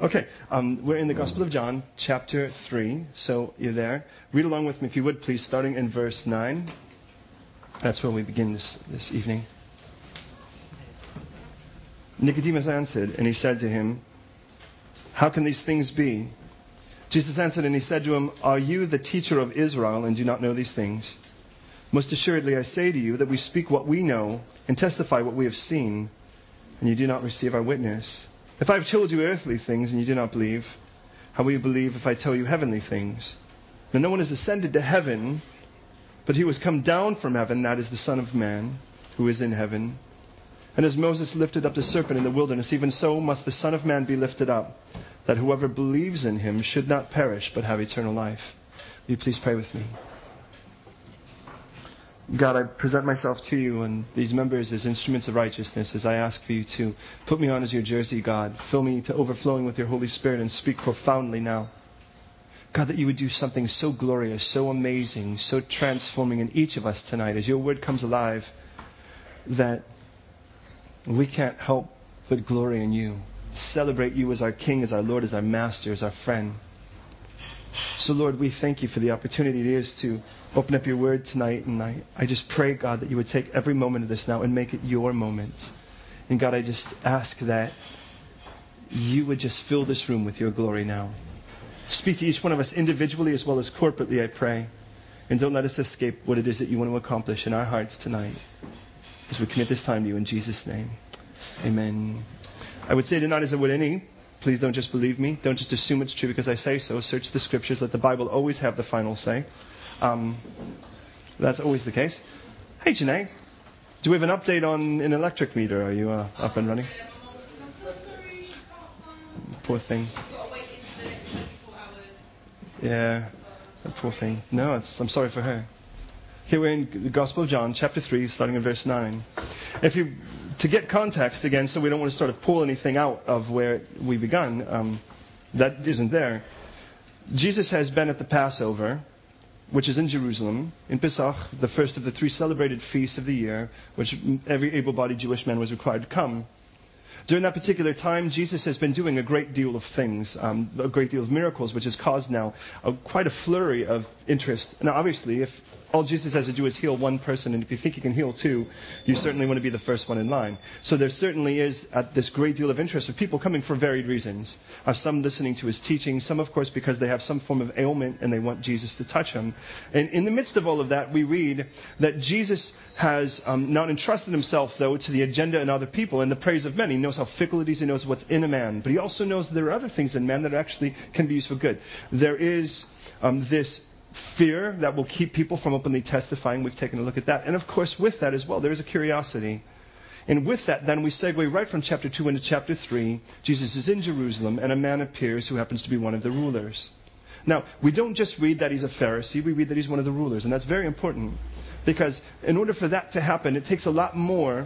Okay, we're in the Gospel of John, chapter 3, so you're there. Read along with me, if you would, please, starting in verse 9. That's where we begin this evening. Nicodemus answered, and he said to him, "How can these things be?" Jesus answered, and he said to him, "Are you the teacher of Israel, and do not know these things? Most assuredly, I say to you that we speak what we know and testify what we have seen, and you do not receive our witness. If I have told you earthly things and you do not believe, how will you believe if I tell you heavenly things? Now no one has ascended to heaven, but he who has come down from heaven, that is the Son of Man, who is in heaven. And as Moses lifted up the serpent in the wilderness, even so must the Son of Man be lifted up, that whoever believes in him should not perish, but have eternal life." Will you please pray with me? God, I present myself to you and these members as instruments of righteousness as I ask for you to put me on as your jersey, God. Fill me to overflowing with your Holy Spirit and speak profoundly now. God, that you would do something so glorious, so amazing, so transforming in each of us tonight as your word comes alive, that we can't help but glory in you. Celebrate you as our King, as our Lord, as our Master, as our friend. So, Lord, we thank you for the opportunity it is to open up your word tonight. And I just pray, God, that you would take every moment of this now and make it your moment. And, God, I just ask that you would just fill this room with your glory now. Speak to each one of us individually as well as corporately, I pray. And don't let us escape what it is that you want to accomplish in our hearts tonight, as we commit this time to you in Jesus' name. Amen. I would say tonight as I would any. Please don't just believe me. Don't just assume it's true because I say so. Search the scriptures. Let the Bible always have the final say. That's always the case. Hey, Janae. Do we have an update on an electric meter? Are you up and running? I'm so sorry. Poor thing. Got to wait into the next 24 hours. Yeah, that poor thing. No, I'm sorry for her. Here we're in the Gospel of John, chapter 3, starting in verse 9. To get context again, so we don't want to sort of pull anything out of where we begun, that isn't there. Jesus has been at the Passover, which is in Jerusalem, in Pesach, the first of the 3 celebrated feasts of the year, which every able-bodied Jewish man was required to come. During that particular time, Jesus has been doing a great deal of things, a great deal of miracles, which has caused now quite a flurry of interest. Now, obviously, if all Jesus has to do is heal one person, and if you think he can heal 2, you certainly want to be the first one in line. So there certainly is this great deal of interest of people coming for varied reasons. Some listening to his teaching, some, of course, because they have some form of ailment and they want Jesus to touch them. And in the midst of all of that, we read that Jesus has not entrusted himself, though, to the agenda and other people and the praise of men. He knows how fickle it is. He knows what's in a man. But he also knows there are other things in man that actually can be used for good. There is this fear that will keep people from openly testifying. We've taken a look at that. And of course, with that as well, there is a curiosity. And with that, then we segue right from chapter 2 into chapter 3. Jesus is in Jerusalem, and a man appears who happens to be one of the rulers. Now, we don't just read that he's a Pharisee. We read that he's one of the rulers. And that's very important, because in order for that to happen, it takes a lot more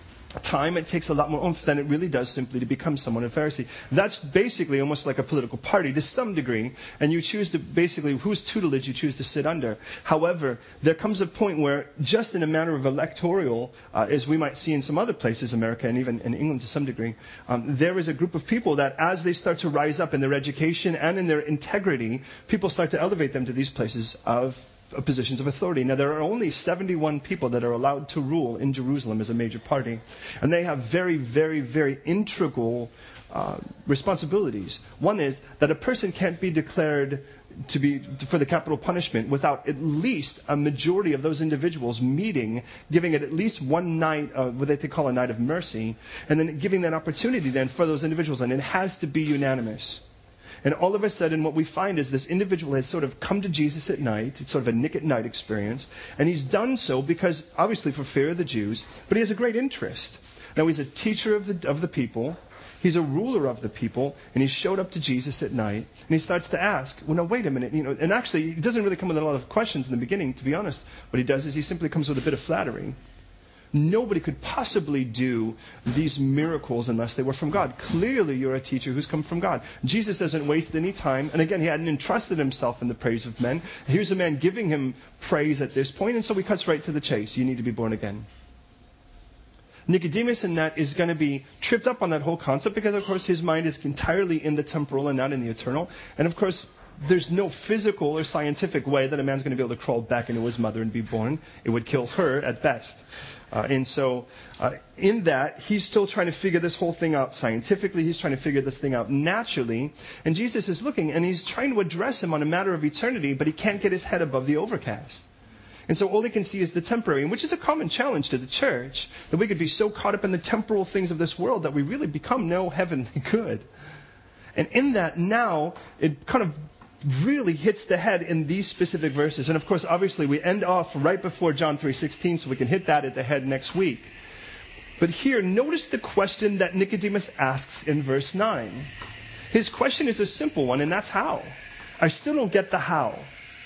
time, it takes a lot more oomph than it really does simply to become someone a Pharisee. That's basically almost like a political party to some degree, and you choose to basically whose tutelage you choose to sit under. However, there comes a point where, just in a manner of electoral, as we might see in some other places, America and even in England to some degree, there is a group of people that as they start to rise up in their education and in their integrity, people start to elevate them to these places of positions of authority. Now, there are only 71 people that are allowed to rule in Jerusalem as a major party. And they have very, very, very integral responsibilities. One is that a person can't be declared to be for the capital punishment without at least a majority of those individuals meeting, giving it at least one night of what they call a night of mercy, and then giving that opportunity then for those individuals. And it has to be unanimous. And all of a sudden, what we find is this individual has sort of come to Jesus at night. It's sort of a Nick at night experience. And he's done so because, obviously, for fear of the Jews, but he has a great interest. Now, he's a teacher of the people. He's a ruler of the people. And he showed up to Jesus at night. And he starts to ask, well, no, wait a minute. And actually, he doesn't really come with a lot of questions in the beginning, to be honest. What he does is he simply comes with a bit of flattery. Nobody could possibly do these miracles unless they were from God. Clearly, you're a teacher who's come from God. Jesus doesn't waste any time. And again, he hadn't entrusted himself in the praise of men. Here's a man giving him praise at this point, and so he cuts right to the chase. You need to be born again. Nicodemus in that is going to be tripped up on that whole concept because, of course, his mind is entirely in the temporal and not in the eternal. And, of course, there's no physical or scientific way that a man's going to be able to crawl back into his mother and be born. It would kill her at best. And so in that, he's still trying to figure this whole thing out scientifically. He's trying to figure this thing out naturally. And Jesus is looking, and he's trying to address him on a matter of eternity, but he can't get his head above the overcast. And so all he can see is the temporary, and which is a common challenge to the church, that we could be so caught up in the temporal things of this world that we really become no heavenly good. And in that now, it kind of really hits the head in these specific verses. And of course, obviously, we end off right before John 3:16, so we can hit that at the head next week. But here, notice the question that Nicodemus asks in verse 9. His question is a simple one, and that's how. I still don't get the how.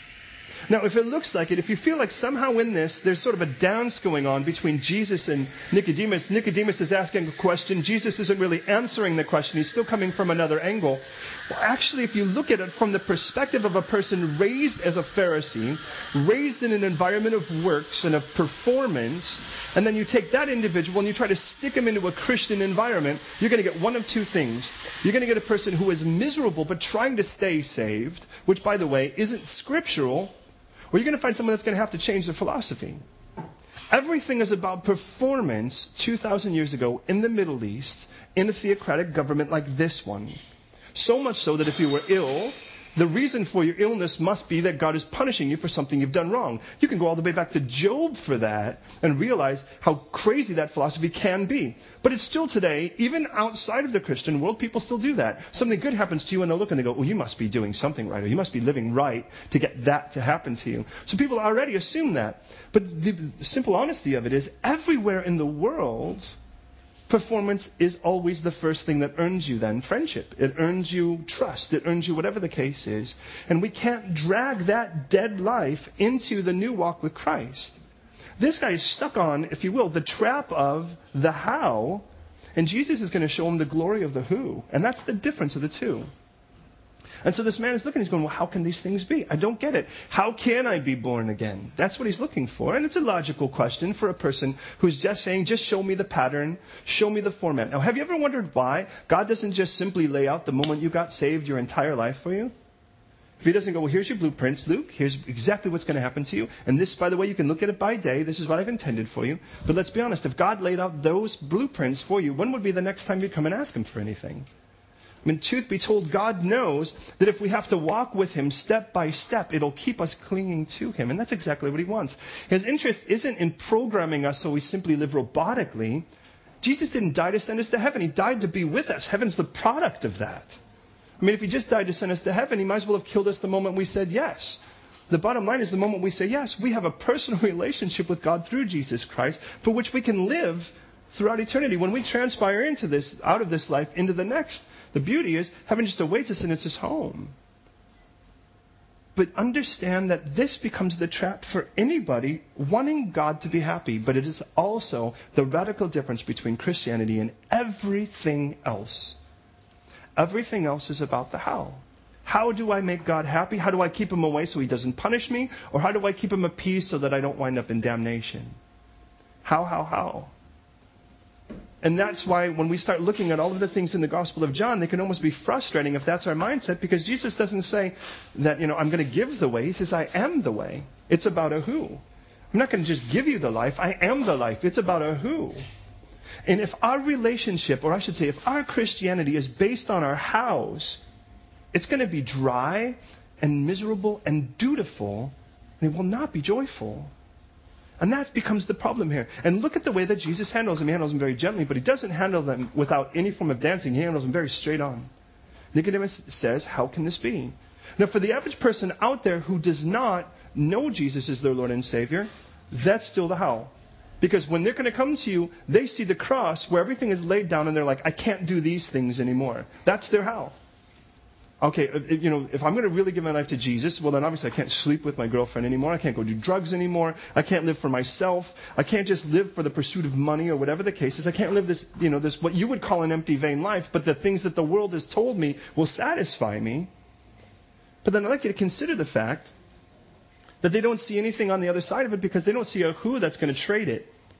Now, if it looks like it, if you feel like somehow in this, there's sort of a dance going on between Jesus and Nicodemus. Nicodemus is asking a question. Jesus isn't really answering the question. He's still coming from another angle. Well, actually, if you look at it from the perspective of a person raised as a Pharisee, raised in an environment of works and of performance, and then you take that individual and you try to stick him into a Christian environment, you're going to get one of two things. You're going to get a person who is miserable but trying to stay saved, which, by the way, isn't scriptural. Or you're going to find someone that's going to have to change their philosophy. Everything is about performance 2,000 years ago in the Middle East, in a theocratic government like this one. So much so that if you were ill, the reason for your illness must be that God is punishing you for something you've done wrong. You can go all the way back to Job for that and realize how crazy that philosophy can be. But it's still today, even outside of the Christian world, people still do that. Something good happens to you and they look and they go, well, you must be doing something right, or you must be living right to get that to happen to you. So people already assume that. But the simple honesty of it is, everywhere in the world, performance is always the first thing that earns you then friendship. It earns you trust. It earns you whatever the case is. And we can't drag that dead life into the new walk with Christ. This guy is stuck on, if you will, the trap of the how, and Jesus is going to show him the glory of the who. And that's the difference of the two. And so this man is looking, he's going, well, how can these things be? I don't get it. How can I be born again? That's what he's looking for. And it's a logical question for a person who's just saying, just show me the pattern, show me the format. Now, have you ever wondered why God doesn't just simply lay out the moment you got saved your entire life for you? If he doesn't go, well, here's your blueprints, Luke. Here's exactly what's going to happen to you. And this, by the way, you can look at it by day. This is what I've intended for you. But let's be honest. If God laid out those blueprints for you, when would be the next time you come and ask him for anything? I mean, truth be told, God knows that if we have to walk with him step by step, it'll keep us clinging to him. And that's exactly what he wants. His interest isn't in programming us so we simply live robotically. Jesus didn't die to send us to heaven. He died to be with us. Heaven's the product of that. I mean, if he just died to send us to heaven, he might as well have killed us the moment we said yes. The bottom line is, the moment we say yes, we have a personal relationship with God through Jesus Christ, for which we can live throughout eternity. When we transpire into this, out of this life, into the next, the beauty is heaven just awaits us and it's his home. But understand that this becomes the trap for anybody wanting God to be happy. But it is also the radical difference between Christianity and everything else. Everything else is about the how. How do I make God happy? How do I keep him away so he doesn't punish me? Or how do I keep him at peace so that I don't wind up in damnation? How? And that's why when we start looking at all of the things in the Gospel of John, they can almost be frustrating if that's our mindset, because Jesus doesn't say that, I'm going to give the way. He says, I am the way. It's about a who. I'm not going to just give you the life. I am the life. It's about a who. And if our relationship, or I should say, if our Christianity is based on our hows, it's going to be dry and miserable and dutiful, and it will not be joyful. And that becomes the problem here. And look at the way that Jesus handles them. He handles them very gently, but he doesn't handle them without any form of dancing. He handles them very straight on. Nicodemus says, how can this be? Now, for the average person out there who does not know Jesus as their Lord and Savior, that's still the how. Because when they're going to come to you, they see the cross where everything is laid down and they're like, I can't do these things anymore. That's their how. Okay, if I'm going to really give my life to Jesus, well then obviously I can't sleep with my girlfriend anymore. I can't go do drugs anymore. I can't live for myself. I can't just live for the pursuit of money or whatever the case is. I can't live this, this what you would call an empty, vain life, but the things that the world has told me will satisfy me. But then I'd like you to consider the fact that they don't see anything on the other side of it, because they don't see a who that's going to trade it.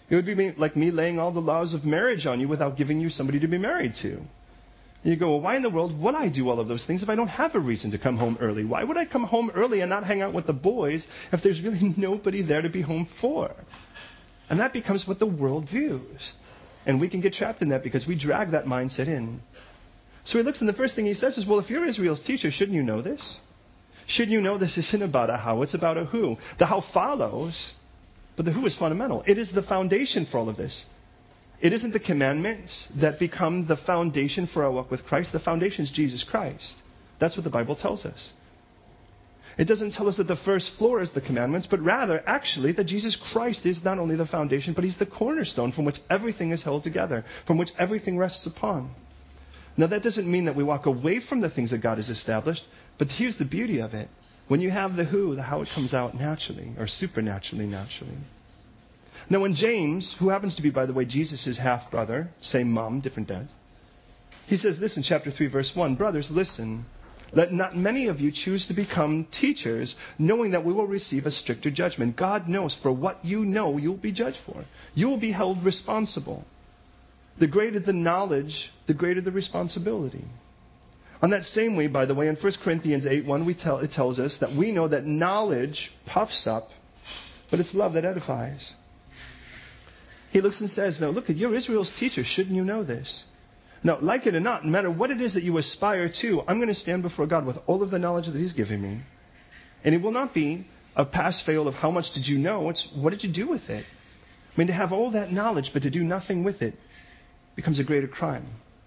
It would be like me laying all the laws of marriage on you without giving you somebody to be married to. And you go, well, why in the world would I do all of those things if I don't have a reason to come home early? Why would I come home early and not hang out with the boys if there's really nobody there to be home for? And that becomes what the world views. And we can get trapped in that because we drag that mindset in. So he looks, and the first thing he says is, well, if you're Israel's teacher, shouldn't you know this? Shouldn't you know this isn't about a how, it's about a who? The how follows, but the who is fundamental. It is the foundation for all of this. It isn't the commandments that become the foundation for our walk with Christ. The foundation is Jesus Christ. That's what the Bible tells us. It doesn't tell us that the first floor is the commandments, but rather, actually, that Jesus Christ is not only the foundation, but he's the cornerstone from which everything is held together, from which everything rests upon. Now, that doesn't mean that we walk away from the things that God has established, but here's the beauty of it. When you have the who, the how, it comes out naturally, or supernaturally naturally. Now, when James, who happens to be, by the way, Jesus' half-brother, same mom, different dads, he says this in chapter 3, verse 1, brothers, listen, let not many of you choose to become teachers, knowing that we will receive a stricter judgment. God knows for what you know you'll be judged for. You will be held responsible. The greater the knowledge, the greater the responsibility. On that same way, by the way, in 1 Corinthians 8:1, it tells us that we know that knowledge puffs up, but it's love that edifies. He looks and says, now look, you're Israel's teacher. Shouldn't you know this? Now, like it or not, no matter what it is that you aspire to, I'm going to stand before God with all of the knowledge that he's given me. And it will not be a pass-fail of how much did you know. It's what did you do with it? I mean, to have all that knowledge but to do nothing with it becomes a greater crime.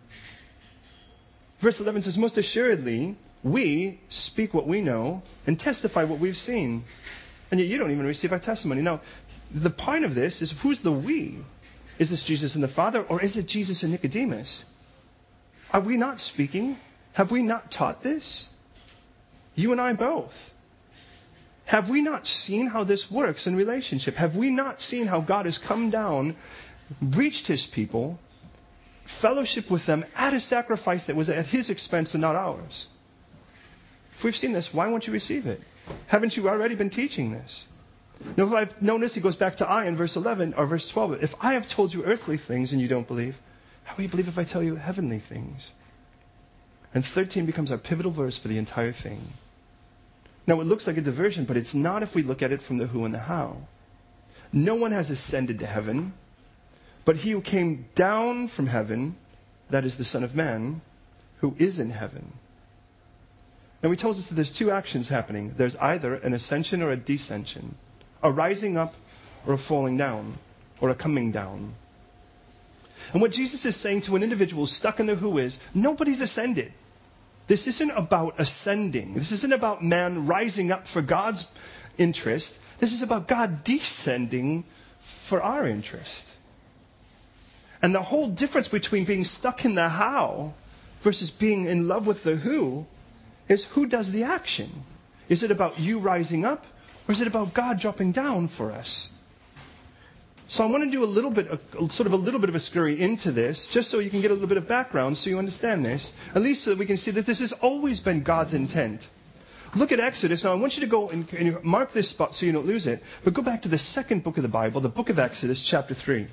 Verse 11 says, most assuredly, we speak what we know and testify what we've seen. And yet you don't even receive our testimony. Now, the point of this is, who's the we? Is this Jesus and the Father, or is it Jesus and Nicodemus? Are we not speaking? Have we not taught this? You and I both. Have we not seen how this works in relationship? Have we not seen how God has come down, reached his people, fellowship with them at a sacrifice that was at his expense and not ours? If we've seen this, why won't you receive it? Haven't you already been teaching this? Now, if I've noticed, it goes back to I in verse 11 or verse 12. If I have told you earthly things and you don't believe, how will you believe if I tell you heavenly things? And 13 becomes our pivotal verse for the entire thing. Now, it looks like a diversion, but it's not if we look at it from the who and the how. No one has ascended to heaven, but he who came down from heaven, that is the Son of Man, who is in heaven. Now, he tells us that there's two actions happening. There's either an ascension or a descension, a rising up or a falling down, or a coming down. And what Jesus is saying to an individual stuck in the who is, nobody's ascended. This isn't about ascending. This isn't about man rising up for God's interest. This is about God descending for our interest. And the whole difference between being stuck in the how versus being in love with the who is who does the action. Is it about you rising up, or is it about God dropping down for us? So I want to do a little bit of a scurry into this, just so you can get a little bit of background, so you understand this, at least so that we can see that this has always been God's intent. Look at Exodus. Now I want you to go and mark this spot so you don't lose it, but go back to the second book of the Bible, the book of Exodus, chapter 3.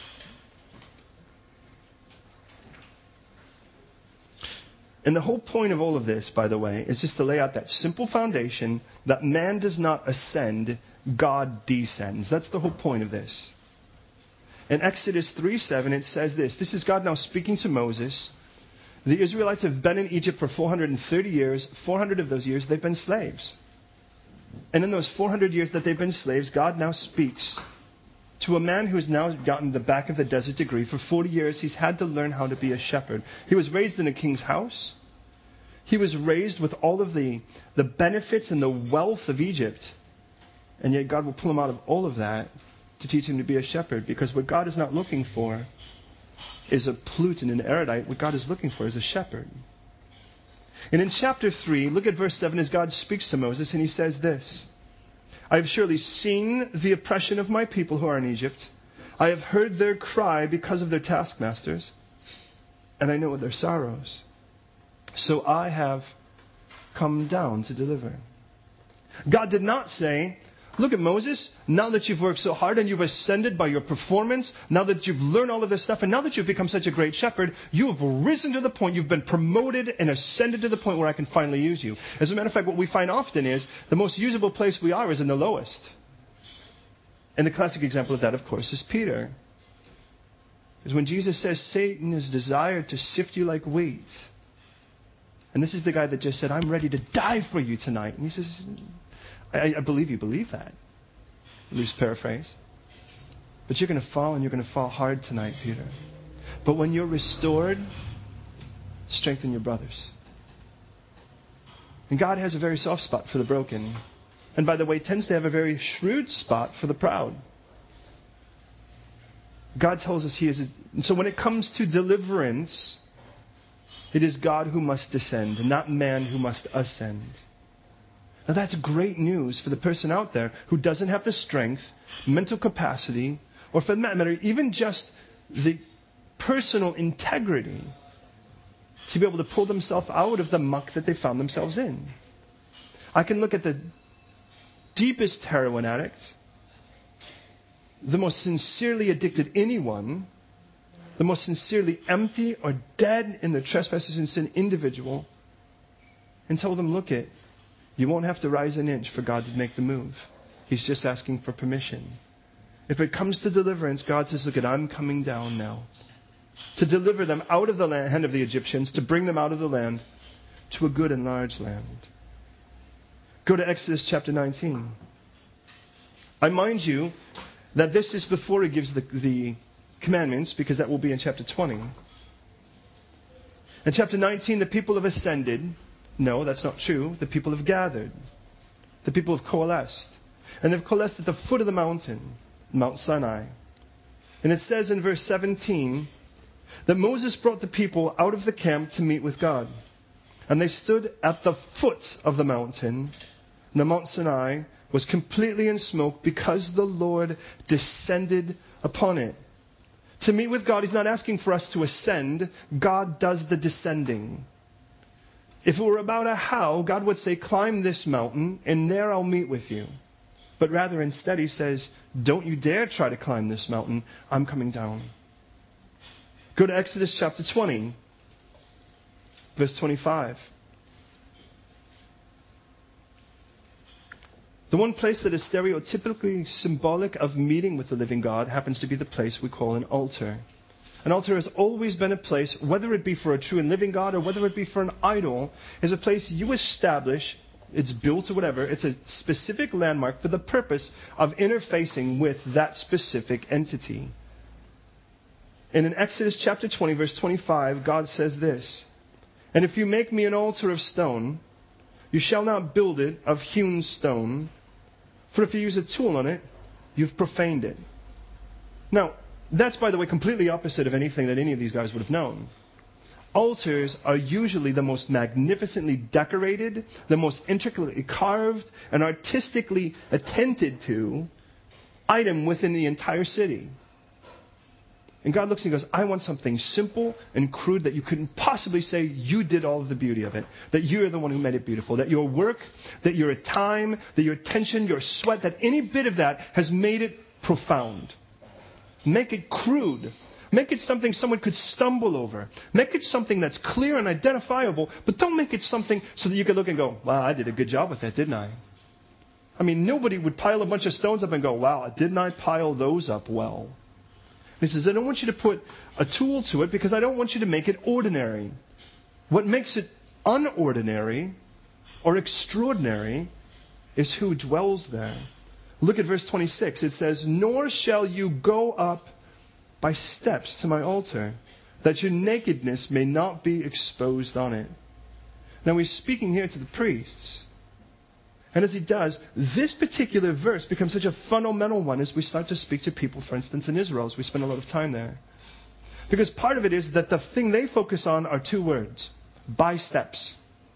And the whole point of all of this, by the way, is just to lay out that simple foundation that man does not ascend, God descends. That's the whole point of this. In Exodus 3:7, it says this. This is God now speaking to Moses. The Israelites have been in Egypt for 430 years. 400 of those years, they've been slaves. And in those 400 years that they've been slaves, God now speaks to a man who has now gotten the back of the desert degree. For 40 years, he's had to learn how to be a shepherd. He was raised in a king's house. He was raised with all of the benefits and the wealth of Egypt. And yet God will pull him out of all of that to teach him to be a shepherd. Because what God is not looking for is a plute and an erudite. What God is looking for is a shepherd. And in chapter 3, look at verse 7 as God speaks to Moses, and he says this. I have surely seen the oppression of my people who are in Egypt. I have heard their cry because of their taskmasters, and I know their sorrows. So I have come down to deliver. God did not say, Look at Moses. Now that you've worked so hard and you've ascended by your performance, now that you've learned all of this stuff, and now that you've become such a great shepherd, you have risen to the point, you've been promoted and ascended to the point where I can finally use you. As a matter of fact, what we find often is the most usable place we are is in the lowest. And the classic example of that, of course, is Peter. Because when Jesus says Satan has desired to sift you like wheat, and this is the guy that just said, I'm ready to die for you tonight. And he says, I believe you believe that. Loose paraphrase. But you're going to fall, and you're going to fall hard tonight, Peter. But when you're restored, strengthen your brothers. And God has a very soft spot for the broken. And by the way, tends to have a very shrewd spot for the proud. God tells us He is. And so when it comes to deliverance, it is God who must descend, not man who must ascend. Now that's great news for the person out there who doesn't have the strength, mental capacity, or for that matter, even just the personal integrity to be able to pull themselves out of the muck that they found themselves in. I can look at the deepest heroin addict, the most sincerely addicted anyone, the most sincerely empty or dead in their trespasses and sin individual, and tell them, look it, you won't have to rise an inch for God to make the move. He's just asking for permission. If it comes to deliverance, God says, look it, I'm coming down now to deliver them out of the hand of the Egyptians, to bring them out of the land to a good and large land. Go to Exodus chapter 19. I mind you that this is before He gives the commandments, because that will be in chapter 20. In chapter 19, the people have ascended. No, that's not true. The people have gathered. The people have coalesced. And they've coalesced at the foot of the mountain, Mount Sinai. And it says in verse 17 that Moses brought the people out of the camp to meet with God. And they stood at the foot of the mountain. And the Mount Sinai was completely in smoke because the Lord descended upon it. To meet with God, He's not asking for us to ascend. God does the descending. If it were about a how, God would say, climb this mountain, and there I'll meet with you. But rather, instead, He says, don't you dare try to climb this mountain. I'm coming down. Go to Exodus chapter 20, verse 25. The one place that is stereotypically symbolic of meeting with the living God happens to be the place we call an altar. An altar has always been a place, whether it be for a true and living God or whether it be for an idol, is a place you establish, it's built or whatever, it's a specific landmark for the purpose of interfacing with that specific entity. And in Exodus chapter 20, verse 25, God says this, and if you make me an altar of stone, you shall not build it of hewn stone, for if you use a tool on it, you've profaned it. Now, that's, by the way, completely opposite of anything that any of these guys would have known. Altars are usually the most magnificently decorated, the most intricately carved, and artistically attended to item within the entire city. And God looks and goes, I want something simple and crude that you couldn't possibly say you did all of the beauty of it, that you're the one who made it beautiful, that your work, that your time, that your attention, your sweat, that any bit of that has made it profound. Make it crude. Make it something someone could stumble over. Make it something that's clear and identifiable, but don't make it something so that you can look and go, wow, I did a good job with that, didn't I? I mean, nobody would pile a bunch of stones up and go, wow, didn't I pile those up well? He says, I don't want you to put a tool to it because I don't want you to make it ordinary. What makes it unordinary or extraordinary is who dwells there. Look at verse 26. It says, nor shall you go up by steps to my altar, that your nakedness may not be exposed on it. Now he's speaking here to the priests. And as he does, this particular verse becomes such a fundamental one as we start to speak to people, for instance, in Israel, as we spend a lot of time there. Because part of it is that the thing they focus on are two words, by steps.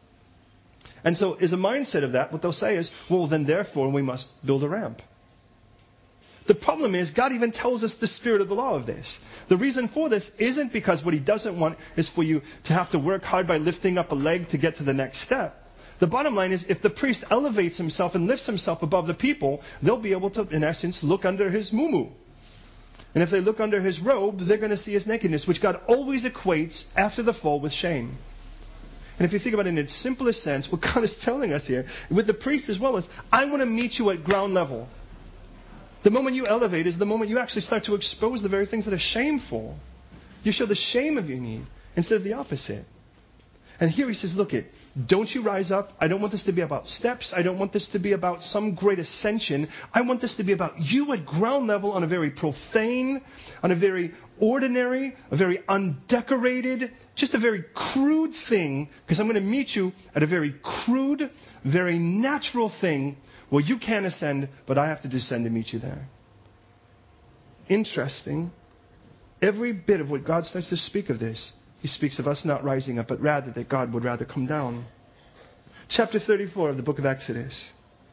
And so as a mindset of that, what they'll say is, well, then therefore we must build a ramp. The problem is, God even tells us the spirit of the law of this. The reason for this isn't because what He doesn't want is for you to have to work hard by lifting up a leg to get to the next step. The bottom line is, if the priest elevates himself and lifts himself above the people, they'll be able to, in essence, look under his mumu. And if they look under his robe, they're going to see his nakedness, which God always equates after the fall with shame. And if you think about it in its simplest sense, what God is telling us here, with the priest as well, is I want to meet you at ground level. The moment you elevate is the moment you actually start to expose the very things that are shameful. You show the shame of your need instead of the opposite. And here he says, look it, don't you rise up. I don't want this to be about steps. I don't want this to be about some great ascension. I want this to be about you at ground level on a very profane, on a very ordinary, a very undecorated, just a very crude thing, because I'm going to meet you at a very crude, very natural thing where you can't ascend, but I have to descend to meet you there. Interesting. Every bit of what God starts to speak of this, he speaks of us not rising up, but rather that God would rather come down. Chapter 34 of the book of Exodus.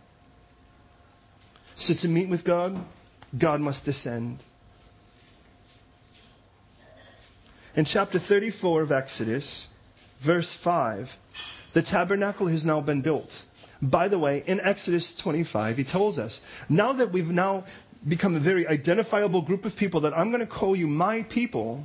So to meet with God, God must descend. In chapter 34 of Exodus, verse 5, the tabernacle has now been built. By the way, in Exodus 25, he tells us, now that we've now become a very identifiable group of people that I'm going to call you my people,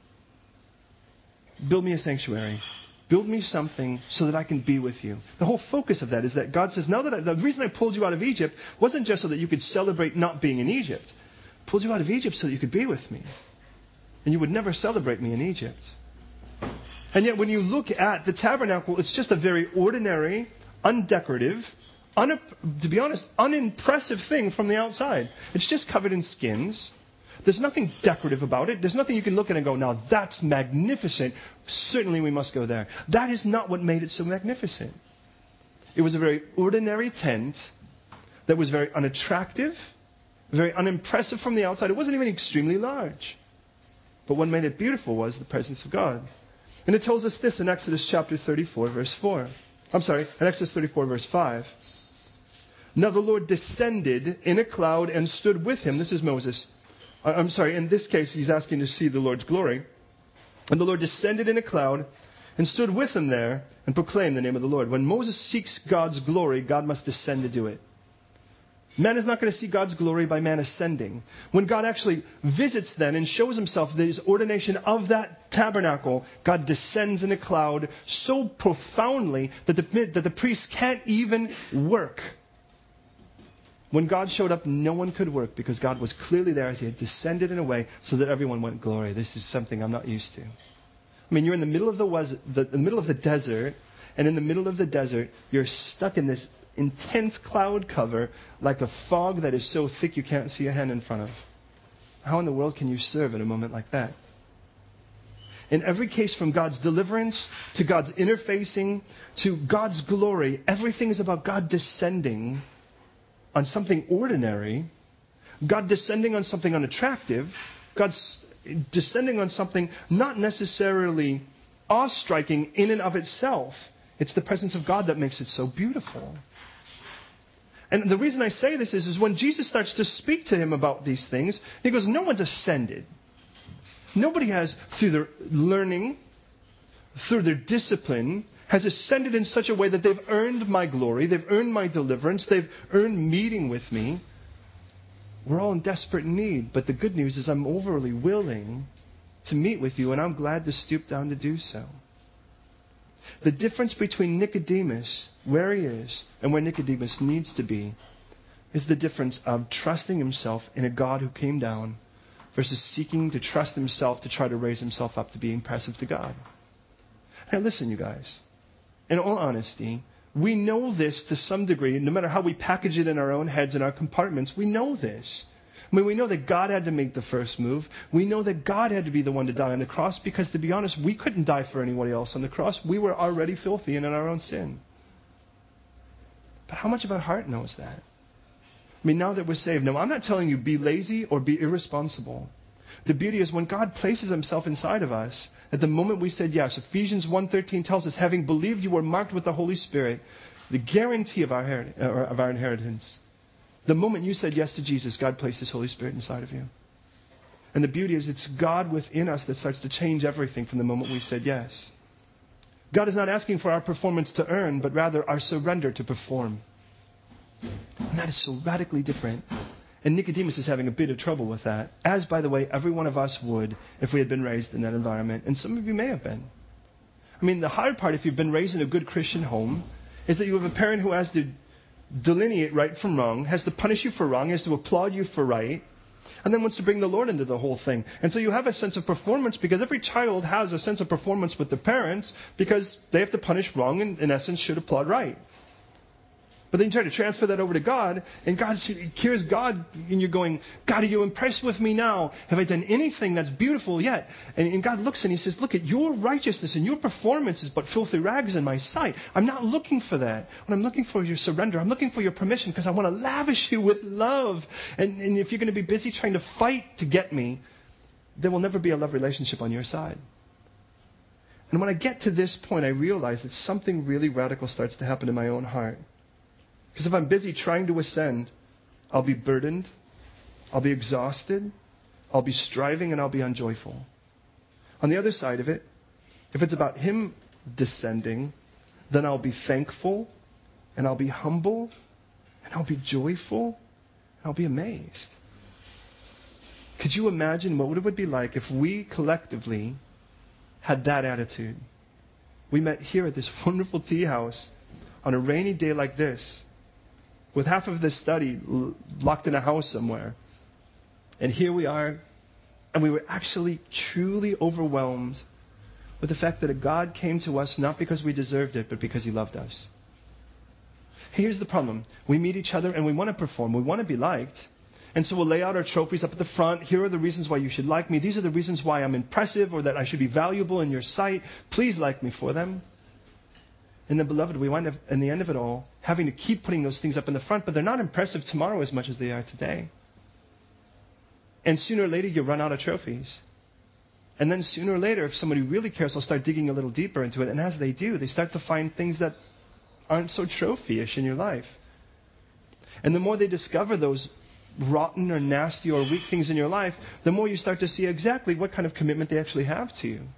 build me a sanctuary. Build me something so that I can be with you. The whole focus of that is that God says, now that the reason I pulled you out of Egypt wasn't just so that you could celebrate not being in Egypt. I pulled you out of Egypt so that you could be with me. And you would never celebrate me in Egypt. And yet when you look at the tabernacle, it's just a very ordinary, undecorative, to be honest, unimpressive thing from the outside. It's just covered in skins. There's nothing decorative about it. There's nothing you can look at and go, now that's magnificent. Certainly we must go there. That is not what made it so magnificent. It was a very ordinary tent that was very unattractive, very unimpressive from the outside. It wasn't even extremely large. But what made it beautiful was the presence of God. And it tells us this in Exodus chapter 34, verse 4. In Exodus 34, verse 5. Now the Lord descended in a cloud and stood with him. This is Moses. In this case, he's asking to see the Lord's glory. And the Lord descended in a cloud and stood with him there and proclaimed the name of the Lord. When Moses seeks God's glory, God must descend to do it. Man is not going to see God's glory by man ascending. When God actually visits then and shows himself his ordination of that tabernacle, God descends in a cloud so profoundly that the priests can't even work. When God showed up, no one could work because God was clearly there as he had descended in a way so that everyone went, glory, this is something I'm not used to. I mean, you're in the middle of the desert, and in the middle of the desert, you're stuck in this intense cloud cover like a fog that is so thick you can't see a hand in front of. How in the world can you serve in a moment like that? In every case, from God's deliverance to God's interfacing to God's glory, everything is about God descending on something ordinary, God descending on something unattractive, God descending on something not necessarily awe-striking in and of itself. It's the presence of God that makes it so beautiful. And the reason I say this is when Jesus starts to speak to him about these things, he goes, no one's ascended. Nobody has, through their learning, through their discipline, has ascended in such a way that they've earned my glory, they've earned my deliverance, they've earned meeting with me. We're all in desperate need, but the good news is I'm overly willing to meet with you, and I'm glad to stoop down to do so. The difference between Nicodemus, where he is, and where Nicodemus needs to be, is the difference of trusting himself in a God who came down versus seeking to trust himself to try to raise himself up to be impressive to God. Now listen, you guys. In all honesty, we know this to some degree, no matter how we package it in our own heads and our compartments, we know this. I mean, we know that God had to make the first move. We know that God had to be the one to die on the cross because, to be honest, we couldn't die for anybody else on the cross. We were already filthy and in our own sin. But how much of our heart knows that? I mean, now that we're saved, no, I'm not telling you be lazy or be irresponsible. The beauty is when God places himself inside of us, at the moment we said yes, Ephesians 1:13 tells us, having believed you were marked with the Holy Spirit, the guarantee of our inheritance. The moment you said yes to Jesus, God placed his Holy Spirit inside of you. And the beauty is it's God within us that starts to change everything from the moment we said yes. God is not asking for our performance to earn, but rather our surrender to perform. And that is so radically different. And Nicodemus is having a bit of trouble with that, as, by the way, every one of us would if we had been raised in that environment. And some of you may have been. I mean, the hard part, if you've been raised in a good Christian home, is that you have a parent who has to delineate right from wrong, has to punish you for wrong, has to applaud you for right, and then wants to bring the Lord into the whole thing. And so you have a sense of performance, because every child has a sense of performance with the parents, because they have to punish wrong and, in essence, should applaud right. But then you try to transfer that over to God, and here's God, and you're going, God, are you impressed with me now? Have I done anything that's beautiful yet? And God looks and He says, look, at your righteousness and your performance is but filthy rags in my sight. I'm not looking for that. What I'm looking for is your surrender. I'm looking for your permission, because I want to lavish you with love. And if you're going to be busy trying to fight to get me, there will never be a love relationship on your side. And when I get to this point, I realize that something really radical starts to happen in my own heart. Because if I'm busy trying to ascend, I'll be burdened, I'll be exhausted, I'll be striving, and I'll be unjoyful. On the other side of it, if it's about Him descending, then I'll be thankful, and I'll be humble, and I'll be joyful, and I'll be amazed. Could you imagine what it would be like if we collectively had that attitude? We met here at this wonderful tea house on a rainy day like this, with half of this study locked in a house somewhere. And here we are, and we were actually truly overwhelmed with the fact that a God came to us not because we deserved it, but because He loved us. Here's the problem. We meet each other and we want to perform. We want to be liked. And so we'll lay out our trophies up at the front. Here are the reasons why you should like me. These are the reasons why I'm impressive or that I should be valuable in your sight. Please like me for them. And then, beloved, we wind up, in the end of it all, having to keep putting those things up in the front, but they're not impressive tomorrow as much as they are today. And sooner or later, you run out of trophies. And then sooner or later, if somebody really cares, they'll start digging a little deeper into it. And as they do, they start to find things that aren't so trophy-ish in your life. And the more they discover those rotten or nasty or weak things in your life, the more you start to see exactly what kind of commitment they actually have to you.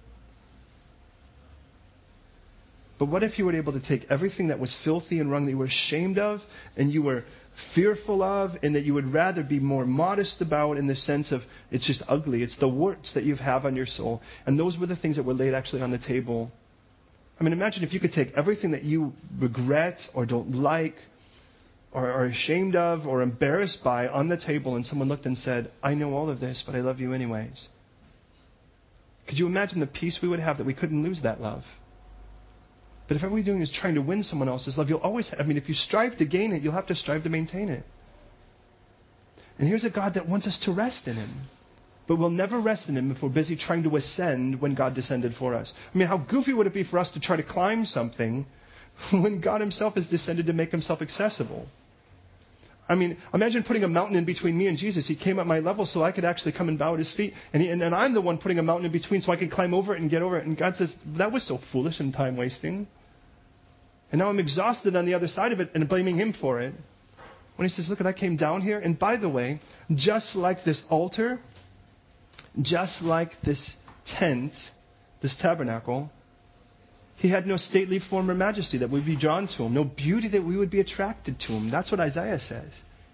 But what if you were able to take everything that was filthy and wrong that you were ashamed of and you were fearful of and that you would rather be more modest about, in the sense of it's just ugly, it's the warts that you have on your soul, and those were the things that were laid actually on the table. I mean, imagine if you could take everything that you regret or don't like or are ashamed of or embarrassed by on the table, and someone looked and said, I know all of this, but I love you anyways. Could you imagine the peace we would have that we couldn't lose that love? But if all we're doing is trying to win someone else's love, you'll always have, if you strive to gain it, you'll have to strive to maintain it. And here's a God that wants us to rest in Him. But we'll never rest in Him if we're busy trying to ascend when God descended for us. I mean, how goofy would it be for us to try to climb something when God Himself has descended to make Himself accessible? I mean, imagine putting a mountain in between me and Jesus. He came at my level so I could actually come and bow at His feet. And I'm the one putting a mountain in between so I can climb over it and get over it. And God says, that was so foolish and time-wasting. And now I'm exhausted on the other side of it and blaming Him for it. When He says, look, I came down here. And by the way, just like this altar, just like this tent, this tabernacle, He had no stately form or majesty that we'd be drawn to Him, no beauty that we would be attracted to Him. That's what Isaiah says.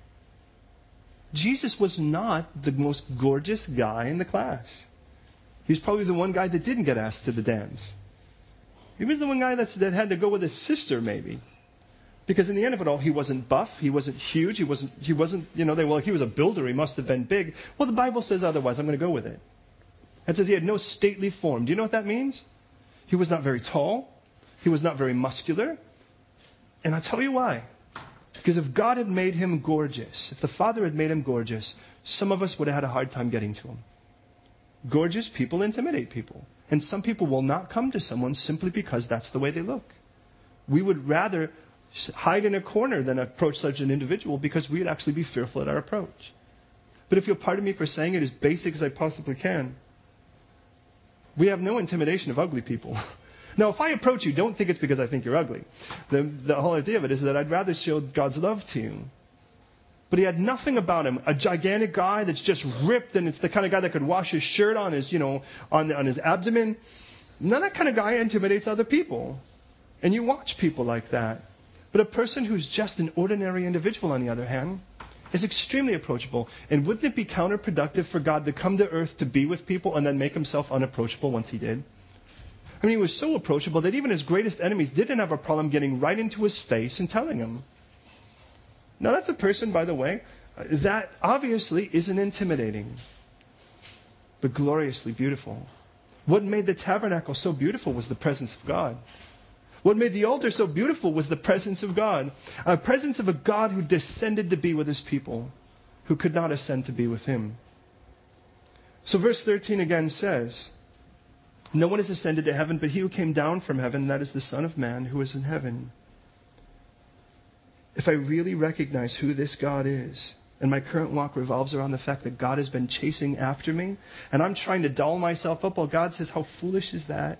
Jesus was not the most gorgeous guy in the class. He was probably the one guy that didn't get asked to the dance. He was the one guy that had to go with his sister, maybe. Because in the end of it all, he wasn't buff, he wasn't huge, he wasn't, he was a builder, he must have been big. Well, the Bible says otherwise. I'm going to go with it. It says he had no stately form. Do you know what that means? He was not very tall. He was not very muscular. And I'll tell you why. Because if God had made Him gorgeous, if the Father had made Him gorgeous, some of us would have had a hard time getting to Him. Gorgeous people intimidate people. And some people will not come to someone simply because that's the way they look. We would rather hide in a corner than approach such an individual because we'd actually be fearful at our approach. But if you'll pardon me for saying it as basic as I possibly can, we have no intimidation of ugly people. Now, if I approach you, don't think it's because I think you're ugly. The whole idea of it is that I'd rather show God's love to you. But he had nothing about him. A gigantic guy that's just ripped, and it's the kind of guy that could wash his shirt on his, on his abdomen. Now that kind of guy intimidates other people. And you watch people like that. But a person who's just an ordinary individual, on the other hand, is extremely approachable. And wouldn't it be counterproductive for God to come to earth to be with people and then make himself unapproachable once he did? I mean, he was so approachable that even his greatest enemies didn't have a problem getting right into his face and telling him. Now that's a person, by the way, that obviously isn't intimidating, but gloriously beautiful. What made the tabernacle so beautiful was the presence of God. What made the altar so beautiful was the presence of God. A presence of a God who descended to be with his people, who could not ascend to be with him. So verse 13 again says, no one has ascended to heaven but he who came down from heaven, that is the Son of Man who is in heaven. If I really recognize who this God is, and my current walk revolves around the fact that God has been chasing after me, and I'm trying to doll myself up while God says, how foolish is that?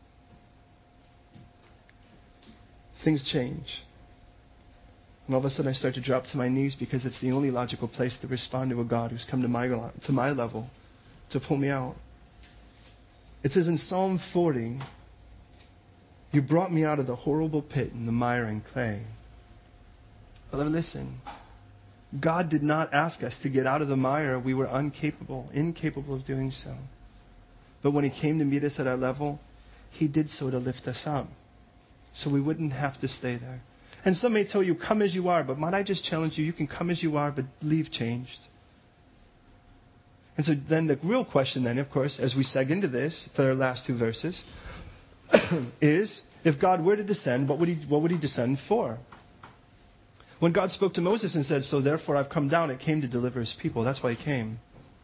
Things change. And all of a sudden I start to drop to my knees because it's the only logical place to respond to a God who's come to my level to pull me out. It says in Psalm 40, you brought me out of the horrible pit in the mire and clay. Beloved, listen. God did not ask us to get out of the mire. We were incapable of doing so. But when he came to meet us at our level, he did so to lift us up. So we wouldn't have to stay there. And some may tell you, come as you are. But might I just challenge you, you can come as you are, but leave changed. And so then the real question then, of course, as we seg into this for our last two verses, is if God were to descend, what would he descend for? When God spoke to Moses and said, so therefore I've come down, it came to deliver his people. That's why he came.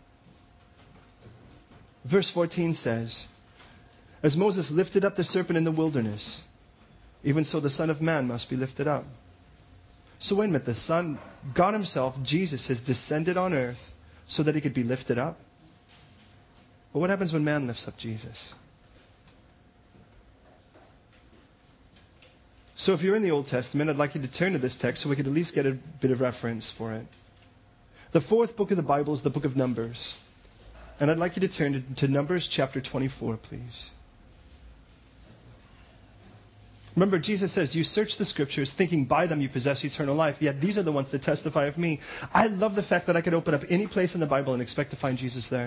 Verse 14 says, as Moses lifted up the serpent in the wilderness, even so the Son of Man must be lifted up. So wait a minute, the Son, God himself, Jesus, has descended on earth so that he could be lifted up. But what happens when man lifts up Jesus? So if you're in the Old Testament, I'd like you to turn to this text so we could at least get a bit of reference for it. The fourth book of the Bible is the book of Numbers. And I'd like you to turn to Numbers chapter 24, please. Remember, Jesus says, you search the scriptures, thinking by them you possess eternal life, yet these are the ones that testify of me. I love the fact that I could open up any place in the Bible and expect to find Jesus there.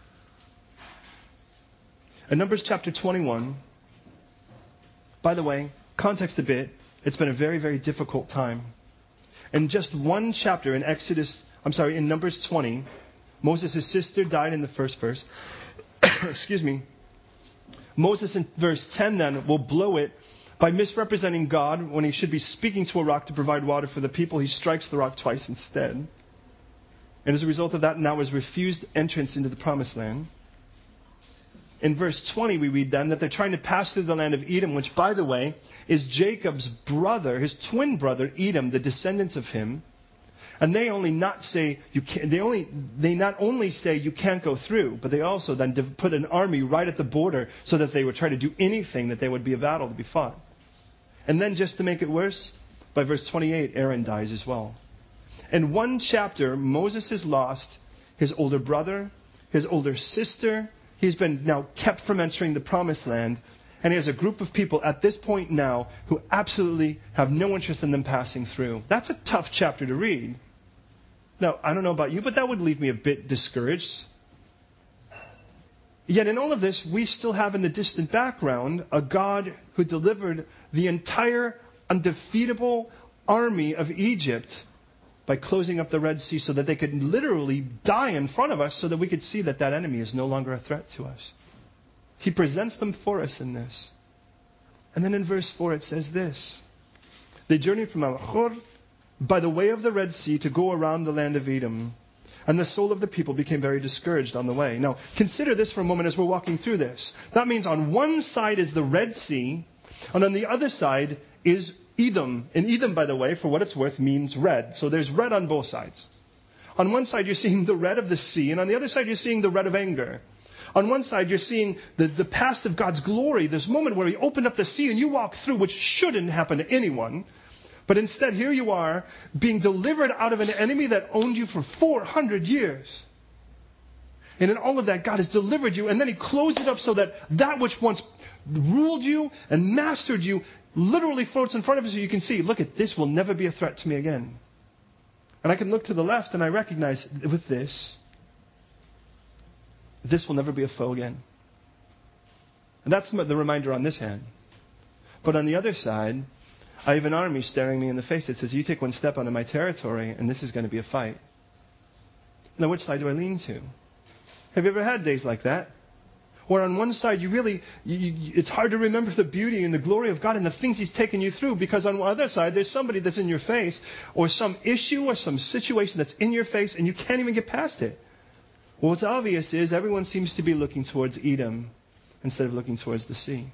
In Numbers chapter 21, by the way, context a bit, it's been a very, very difficult time. In just one chapter in in Numbers 20, Moses' sister died in the first verse. Excuse me. Moses in verse 10 then will blow it by misrepresenting God when he should be speaking to a rock to provide water for the people. He strikes the rock twice instead. And as a result of that, now is refused entrance into the promised land. In verse 20, we read then that they're trying to pass through the land of Edom, which, by the way, is Jacob's brother, his twin brother, Edom, the descendants of him. And they not only say you can't go through, but they also then put an army right at the border so that they would try to do anything that they would be a battle to be fought. And then just to make it worse, by verse 28, Aaron dies as well. In one chapter, Moses has lost his older brother, his older sister. He's been now kept from entering the promised land. And he has a group of people at this point now who absolutely have no interest in them passing through. That's a tough chapter to read. Now, I don't know about you, but that would leave me a bit discouraged. Yet in all of this, we still have in the distant background a God who delivered the entire undefeatable army of Egypt by closing up the Red Sea so that they could literally die in front of us so that we could see that enemy is no longer a threat to us. He presents them for us in this. And then in verse 4 it says this. They journeyed from Al-Khor by the way of the Red Sea to go around the land of Edom. And the soul of the people became very discouraged on the way. Now, consider this for a moment as we're walking through this. That means on one side is the Red Sea, and on the other side is Edom. And Edom, by the way, for what it's worth, means red. So there's red on both sides. On one side, you're seeing the red of the sea, and on the other side, you're seeing the red of anger. On one side, you're seeing the past of God's glory, this moment where he opened up the sea and you walk through, which shouldn't happen to anyone. But instead, here you are, being delivered out of an enemy that owned you for 400 years. And in all of that, God has delivered you. And then He closed it up so that that which once ruled you and mastered you literally floats in front of you so you can see, look at this will never be a threat to me again. And I can look to the left and I recognize with this will never be a foe again. And that's the reminder on this hand. But on the other side, I have an army staring me in the face that says, you take one step onto my territory and this is going to be a fight. Now, which side do I lean to? Have you ever had days like that? Where on one side, it's hard to remember the beauty and the glory of God and the things He's taken you through, because on the other side, there's somebody that's in your face, or some issue or some situation that's in your face, and you can't even get past it. Well, what's obvious is everyone seems to be looking towards Edom instead of looking towards the sea.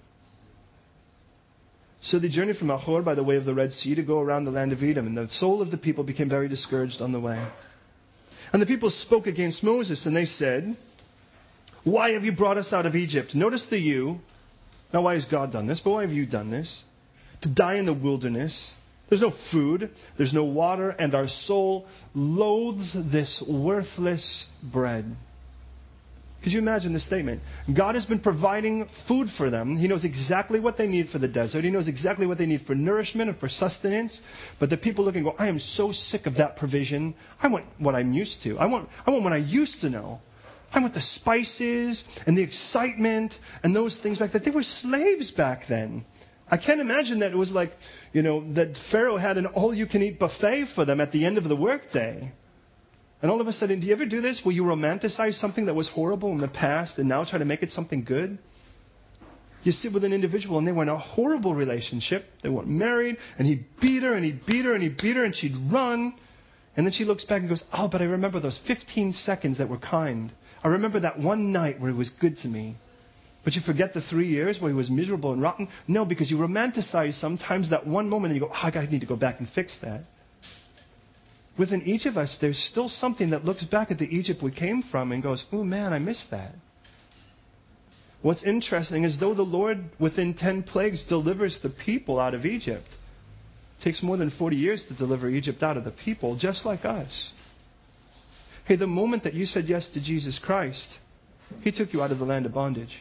So they journeyed from Ahor by the way of the Red Sea to go around the land of Edom, and the soul of the people became very discouraged on the way. And the people spoke against Moses, and they said, why have you brought us out of Egypt? Notice the you. Now, why has God done this? But why have you done this? To die in the wilderness. There's no food. There's no water. And our soul loathes this worthless bread. Could you imagine this statement? God has been providing food for them. He knows exactly what they need for the desert. He knows exactly what they need for nourishment and for sustenance. But the people look and go, I am so sick of that provision. I want what I'm used to. I want what I used to know. I want the spices and the excitement and those things back then. They were slaves back then. I can't imagine that it was like, that Pharaoh had an all-you-can-eat buffet for them at the end of the workday. And all of a sudden, do you ever do this? Will you romanticize something that was horrible in the past and now try to make it something good? You sit with an individual and they were in a horrible relationship. They weren't married, and he beat her and he beat her and he beat her, and she'd run. And then she looks back and goes, oh, but I remember those 15 seconds that were kind. I remember that one night where it was good to me. But you forget the 3 years where he was miserable and rotten? No, because you romanticize sometimes that one moment and you go, I need to go back and fix that. Within each of us, there's still something that looks back at the Egypt we came from and goes, oh man, I missed that. What's interesting is though the Lord within 10 plagues delivers the people out of Egypt, it takes more than 40 years to deliver Egypt out of the people, just like us. Hey, the moment that you said yes to Jesus Christ, He took you out of the land of bondage.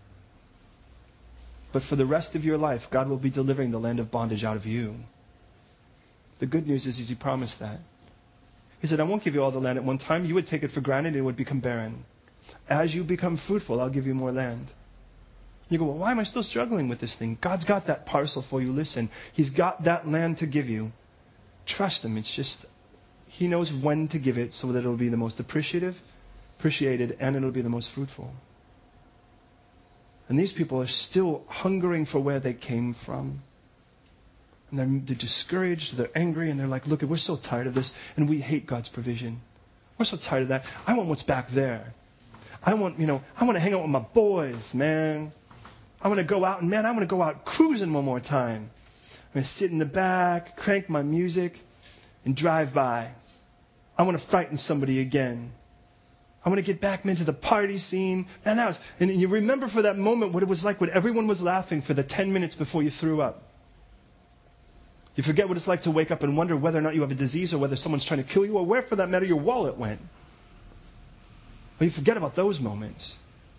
But for the rest of your life, God will be delivering the land of bondage out of you. The good news is He promised that. He said, I won't give you all the land at one time. You would take it for granted and it would become barren. As you become fruitful, I'll give you more land. You go, well, why am I still struggling with this thing? God's got that parcel for you. Listen, He's got that land to give you. Trust Him. It's just, He knows when to give it so that it'll be the most appreciated, and it'll be the most fruitful. And these people are still hungering for where they came from. And they're discouraged, they're angry, and they're like, look, we're so tired of this, and we hate God's provision. We're so tired of that. I want what's back there. I want to hang out with my boys, man. I want to go out, and man, I want to go out cruising one more time. I'm going to sit in the back, crank my music, and drive by. I want to frighten somebody again. I want to get back into the party scene. And you remember for that moment what it was like when everyone was laughing for the 10 minutes before you threw up. You forget what it's like to wake up and wonder whether or not you have a disease or whether someone's trying to kill you or where, for that matter, your wallet went. Well, you forget about those moments.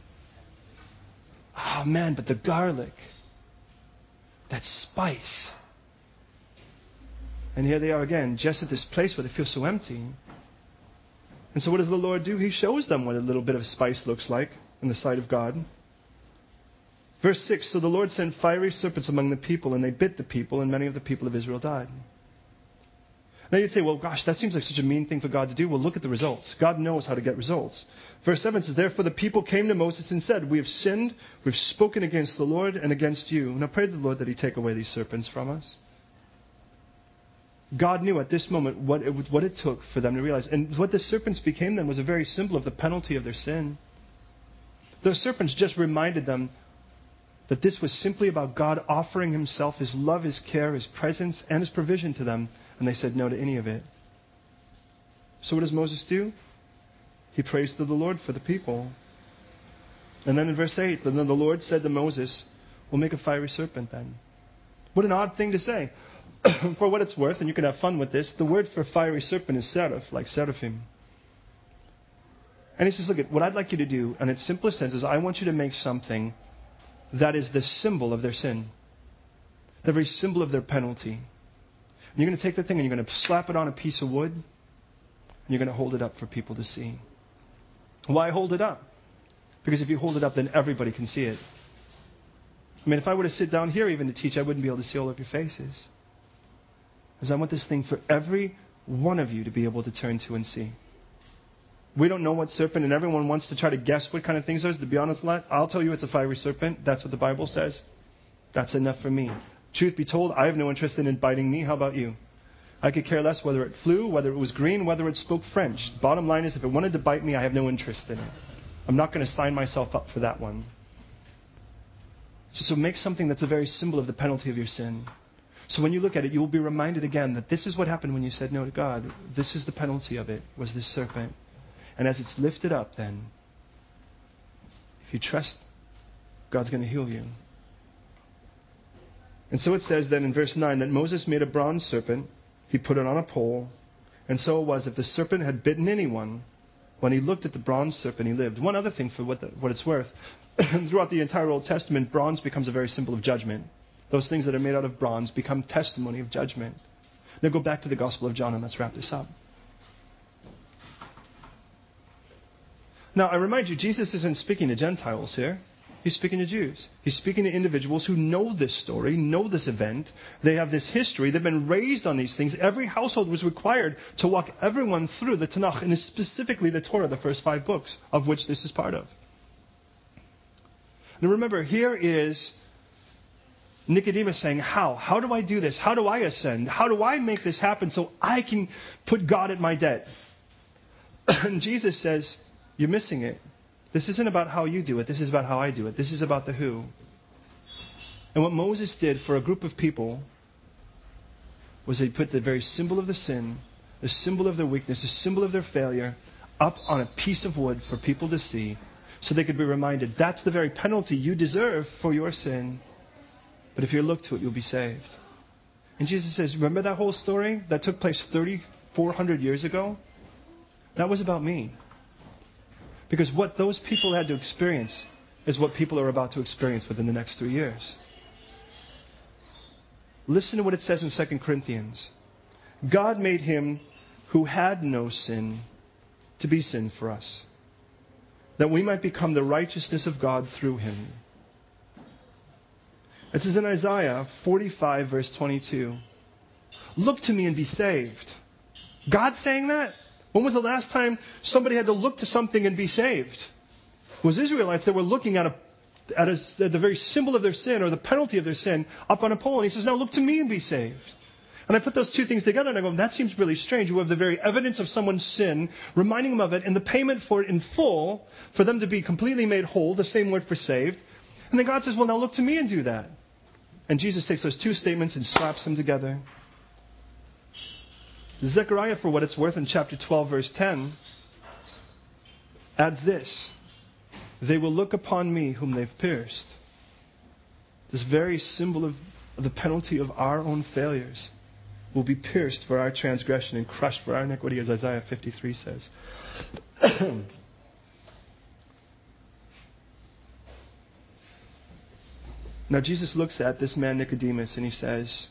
Oh, man, but the garlic, that spice. And here they are again, just at this place where they feel so empty. And so what does the Lord do? He shows them what a little bit of spice looks like in the sight of God. Verse 6, so the Lord sent fiery serpents among the people, and they bit the people, and many of the people of Israel died. Now you'd say, well, gosh, that seems like such a mean thing for God to do. Well, look at the results. God knows how to get results. Verse 7 says, therefore the people came to Moses and said, we have sinned, we've spoken against the Lord and against you. Now pray to the Lord that He take away these serpents from us. God knew at this moment what it took for them to realize. And what the serpents became then was a very symbol of the penalty of their sin. Those serpents just reminded them that this was simply about God offering Himself, His love, His care, His presence, and His provision to them. And they said no to any of it. So what does Moses do? He prays to the Lord for the people. And then in verse 8, then the Lord said to Moses, we'll make a fiery serpent then. What an odd thing to say. For what it's worth, and you can have fun with this, the word for fiery serpent is seraph, like seraphim. And he says, look, what I'd like you to do, in its simplest sense, is I want you to make something that is the symbol of their sin. The very symbol of their penalty. And you're going to take the thing and you're going to slap it on a piece of wood. And you're going to hold it up for people to see. Why hold it up? Because if you hold it up, then everybody can see it. I mean, if I were to sit down here even to teach, I wouldn't be able to see all of your faces. Because I want this thing for every one of you to be able to turn to and see. We don't know what serpent, and everyone wants to try to guess what kind of things those. To be honest, I'll tell you it's a fiery serpent. That's what the Bible says. That's enough for me. Truth be told, I have no interest in it biting me. How about you? I could care less whether it flew, whether it was green, whether it spoke French. Bottom line is, if it wanted to bite me, I have no interest in it. I'm not going to sign myself up for that one. So make something that's a very symbol of the penalty of your sin. So when you look at it, you will be reminded again that this is what happened when you said no to God. This is the penalty of it, was this serpent. And as it's lifted up then, if you trust, God's going to heal you. And so it says then in verse 9 that Moses made a bronze serpent. He put it on a pole. And so it was, if the serpent had bitten anyone, when he looked at the bronze serpent, he lived. One other thing for what it's worth. Throughout the entire Old Testament, bronze becomes a very symbol of judgment. Those things that are made out of bronze become testimony of judgment. Now go back to the Gospel of John and let's wrap this up. Now, I remind you, Jesus isn't speaking to Gentiles here. He's speaking to Jews. He's speaking to individuals who know this story, know this event. They have this history. They've been raised on these things. Every household was required to walk everyone through the Tanakh, and specifically the Torah, the first 5 books, of which this is part of. Now remember, here is Nicodemus saying, how? How do I do this? How do I ascend? How do I make this happen so I can put God at my debt? And Jesus says, you're missing it. This isn't about how you do it. This is about how I do it. This is about the who. And what Moses did for a group of people was he put the very symbol of the sin, the symbol of their weakness, the symbol of their failure, up on a piece of wood for people to see so they could be reminded that's the very penalty you deserve for your sin. But if you look to it, you'll be saved. And Jesus says, remember that whole story that took place 3,400 years ago? That was about me. Because what those people had to experience is what people are about to experience within the next 3 years. Listen to what it says in 2 Corinthians. God made him who had no sin to be sin for us, that we might become the righteousness of God through him. It says in Isaiah 45 verse 22, look to me and be saved. God saying that? When was the last time somebody had to look to something and be saved? It was Israelites that were looking at the very symbol of their sin or the penalty of their sin up on a pole. And he says, now look to me and be saved. And I put those two things together and I go, that seems really strange. You have the very evidence of someone's sin, reminding them of it, and the payment for it in full, for them to be completely made whole, the same word for saved. And then God says, well, now look to me and do that. And Jesus takes those two statements and slaps them together. Zechariah, for what it's worth, in chapter 12, verse 10, adds this. They will look upon me whom they've pierced. This very symbol of the penalty of our own failures will be pierced for our transgression and crushed for our iniquity, as Isaiah 53 says. Now Jesus looks at this man Nicodemus and he says,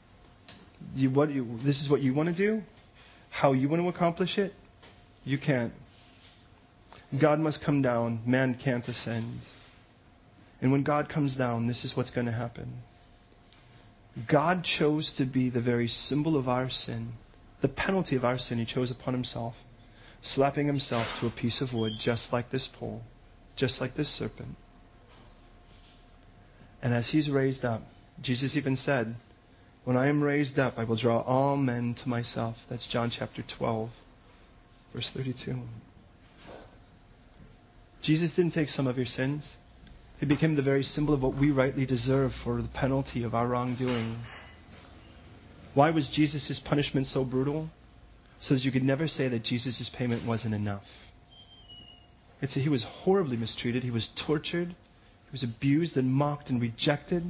this is what you want to do? How you want to accomplish it? You can't. God must come down. Man can't ascend. And when God comes down, this is what's going to happen. God chose to be the very symbol of our sin. The penalty of our sin he chose upon himself, slapping himself to a piece of wood just like this pole, just like this serpent. And as he's raised up, Jesus even said, when I am raised up, I will draw all men to myself. That's John chapter 12, verse 32. Jesus didn't take some of your sins. He became the very symbol of what we rightly deserve for the penalty of our wrongdoing. Why was Jesus' punishment so brutal? So that you could never say that Jesus' payment wasn't enough. He was horribly mistreated. He was tortured. He was abused and mocked and rejected.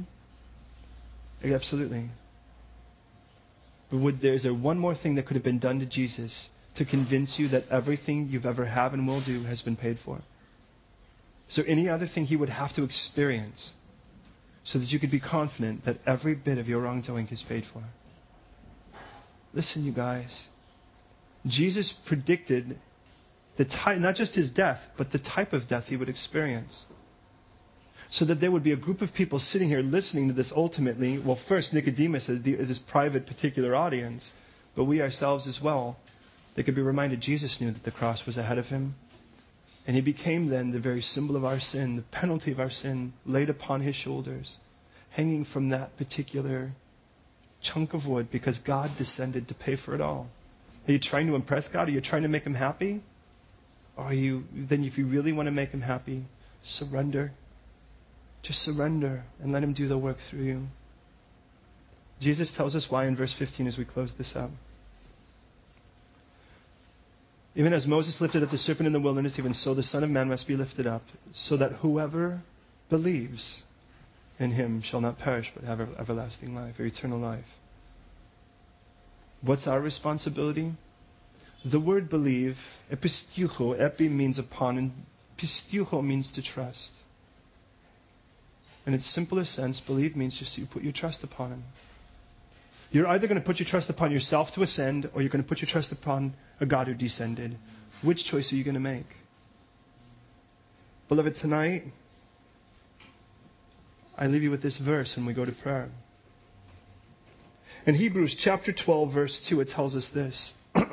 Absolutely. But is there one more thing that could have been done to Jesus to convince you that everything you've ever have and will do has been paid for? Is there any other thing he would have to experience so that you could be confident that every bit of your wrongdoing is paid for? Listen, you guys. Jesus predicted the type, not just his death, but the type of death he would experience. So that there would be a group of people sitting here listening to this ultimately. Well, first Nicodemus, this private particular audience, but we ourselves as well. They could be reminded Jesus knew that the cross was ahead of him. And he became then the very symbol of our sin, the penalty of our sin laid upon his shoulders, hanging from that particular chunk of wood because God descended to pay for it all. Are you trying to impress God? Are you trying to make him happy? Or are you, then if you really want to make him happy, surrender. Just surrender and let him do the work through you. Jesus tells us why in verse 15 as we close this up. Even as Moses lifted up the serpent in the wilderness, even so the Son of Man must be lifted up, so that whoever believes in him shall not perish but have everlasting life, or eternal life. What's our responsibility? The word believe, epistiucho, epi means upon, and pistiucho means to trust. In its simplest sense, believe means just you put your trust upon him. You're either going to put your trust upon yourself to ascend, or you're going to put your trust upon a God who descended. Which choice are you going to make? Beloved, tonight, I leave you with this verse and we go to prayer. In Hebrews chapter 12, verse 2, it tells us this.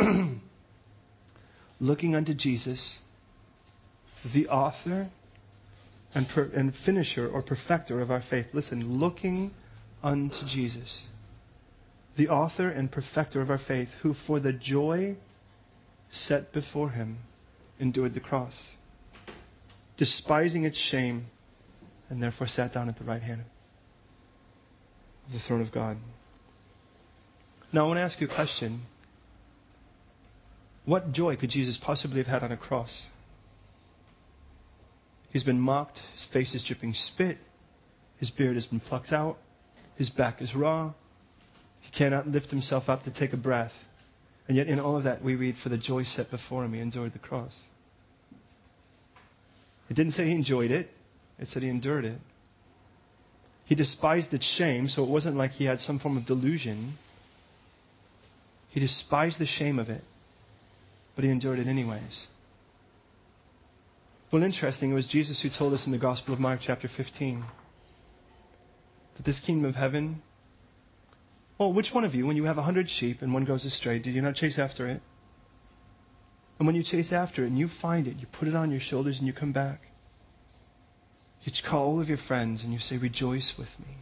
Looking unto Jesus, the author and finisher or perfecter of our faith. Listen, looking unto Jesus, the author and perfecter of our faith, who for the joy set before him endured the cross, despising its shame, and therefore sat down at the right hand of the throne of God. Now I want to ask you a question. What joy could Jesus possibly have had on a cross? He's been mocked, his face is dripping spit, his beard has been plucked out, his back is raw, he cannot lift himself up to take a breath. And yet in all of that we read, for the joy set before him, he endured the cross. It didn't say he enjoyed it, it said he endured it. He despised its shame, so it wasn't like he had some form of delusion. He despised the shame of it, but he endured it anyways. Well, interesting, it was Jesus who told us in the Gospel of Mark chapter 15 that this kingdom of heaven, well, which one of you, when you have 100 sheep and one goes astray, do you not chase after it? And when you chase after it and you find it, you put it on your shoulders and you come back. You call all of your friends and you say, rejoice with me.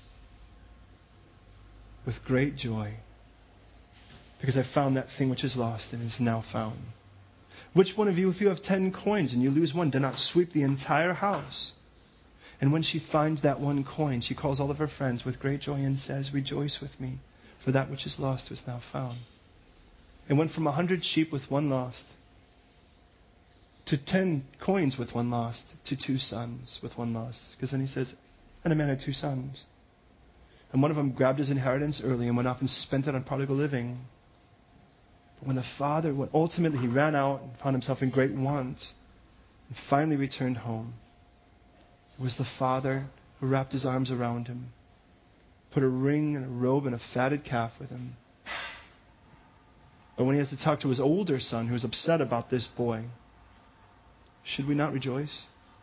With great joy. Because I found that thing which is lost and is now found. Which one of you, if you have 10 coins and you lose one, do not sweep the entire house? And when she finds that one coin, she calls all of her friends with great joy and says, rejoice with me, for that which is lost was now found. It went from 100 sheep with one lost, to 10 coins with one lost, to 2 sons with one lost. Because then he says, and a man had 2 sons. And one of them grabbed his inheritance early and went off and spent it on prodigal living. But when the father, ultimately he ran out and found himself in great want, and finally returned home, it was the father who wrapped his arms around him, put a ring and a robe and a fatted calf with him. But when he has to talk to his older son who's upset about this boy, should we not rejoice?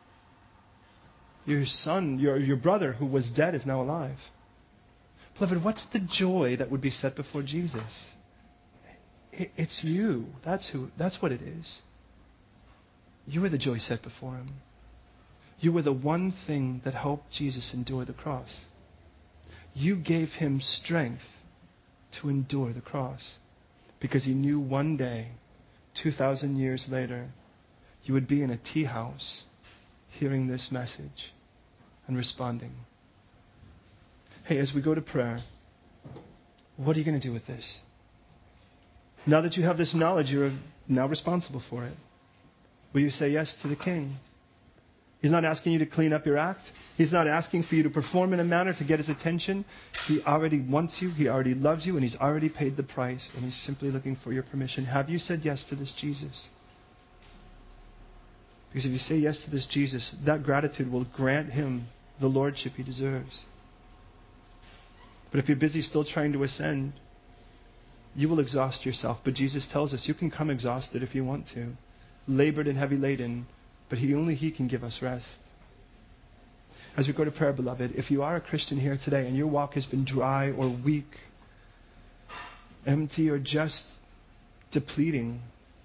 Your son, your brother who was dead is now alive. Beloved, what's the joy that would be set before Jesus? It's you. That's what it is. You were the joy set before him. You were the one thing that helped Jesus endure the cross. You gave him strength to endure the cross because he knew one day, 2,000 years later, you would be in a tea house hearing this message and responding. Hey, as we go to prayer, what are you going to do with this? Now that you have this knowledge, you're now responsible for it. Will you say yes to the King? He's not asking you to clean up your act. He's not asking for you to perform in a manner to get His attention. He already wants you. He already loves you. And He's already paid the price. And He's simply looking for your permission. Have you said yes to this Jesus? Because if you say yes to this Jesus, that gratitude will grant Him the lordship He deserves. But if you're busy still trying to ascend, you will exhaust yourself. But Jesus tells us you can come exhausted if you want to, labored and heavy laden, but only He can give us rest. As we go to prayer, beloved, if you are a Christian here today and your walk has been dry or weak, empty or just depleting,